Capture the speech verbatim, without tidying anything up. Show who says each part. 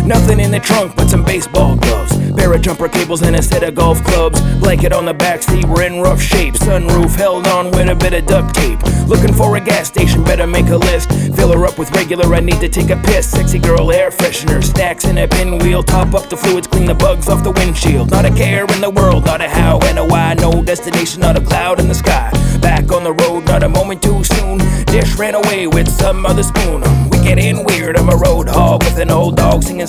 Speaker 1: Nothing in the trunk but some baseball gloves, pair of jumper cables and a set of golf clubs. Blanket on the backseat, we're in rough shape. Sunroof held on with a bit of duct tape. Looking for a gas station, better make a list. Fill her up with regular, I need to take a piss. Sexy girl air freshener, snacks in a pinwheel. Top up the fluids, clean the bugs off the windshield. Not a care in the world, not a how and a why. No destination, not a cloud in the sky. Back on the road, not a moment too soon. Dish ran away with some other spoon. We get in weird, I'm a road hog with an old dog singing